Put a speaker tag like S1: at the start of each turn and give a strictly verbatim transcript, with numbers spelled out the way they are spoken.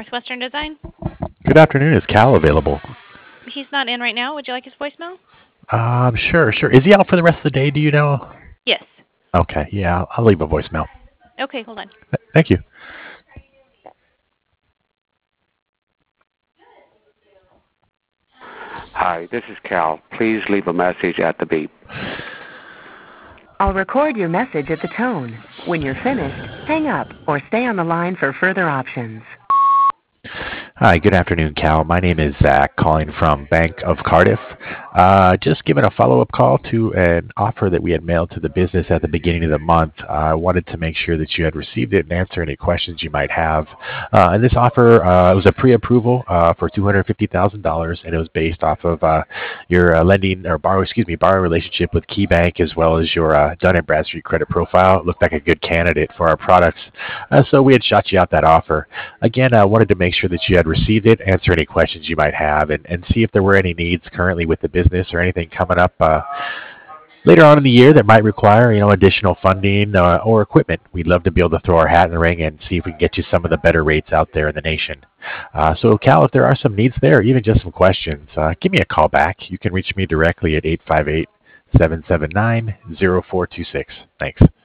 S1: Western Design.
S2: Good afternoon. Is Cal available?
S1: He's not in right now. Would you like his voicemail?
S2: Um, sure, sure. Is he out for the rest of the day? Do you know?
S1: Yes.
S2: Okay, yeah, I'll, I'll leave a voicemail.
S1: Okay, hold on.
S2: Th- thank you.
S3: Hi, this is Cal. Please leave a message at the beep.
S4: I'll record your message at the tone. When you're finished, hang up or stay on the line for further options.
S2: Hi, good afternoon, Cal. My name is Zach, calling from Bank of Cardiff. Uh, just giving a follow-up call to an offer that we had mailed to the business at the beginning of the month. Uh, I wanted to make sure that you had received it and answer any questions you might have. Uh, and this offer uh, was a pre-approval uh, for two hundred fifty thousand dollars, and it was based off of uh, your uh, lending or borrow, excuse me, borrowing relationship with KeyBank, as well as your uh, Dun and Bradstreet credit profile. It looked like a good candidate for our products, uh, so we had shot you out that offer. Again, I wanted to make sure that you had received it, answer any questions you might have, and, and see if there were any needs currently with the business or anything coming up uh, later on in the year that might require, you know, additional funding uh, or equipment. We'd love to be able to throw our hat in the ring and see if we can get you some of the better rates out there in the nation. Uh, so, Cal, if there are some needs there, even just some questions, uh, give me a call back. You can reach me directly at eight five eight, seven seven nine, zero four two six. Thanks.